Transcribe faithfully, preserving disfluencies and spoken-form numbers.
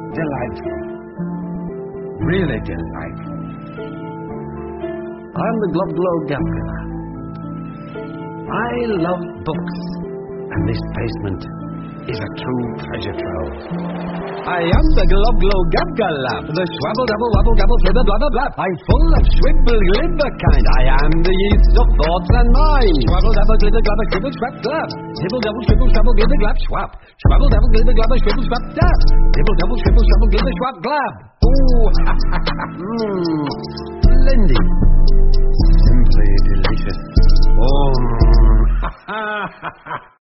delightful. Really delightful. I'm the Glubglow Gabgala. I love books, and this basement is a true treasure trove. I am the Glubglow Gabgalab, the swabble double wabble gabble flibber blabber blab. I'm full of swibble glibber kind. I am the yeast of thoughts and minds. Swabble double glibber glabber swibble swap glab. Dibble double swibble swabble glibber glab swap. Swabble double glibber glabber swibble swap dab. Dibble double swibble swabble glibber swap glab. Ooh, ha ha ha. Mmm, splendid. Simply delicious. Oh, ha ha ha ha.